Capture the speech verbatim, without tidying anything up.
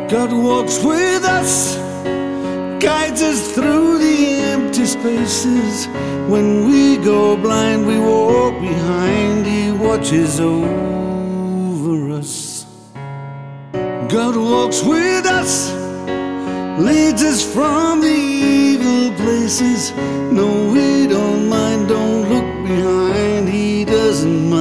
God walks with us, guides us through the empty spaces. When we go blind, we walk behind. He watches over us. God walks with us, leads us from the evil places. No, we don't mind, don't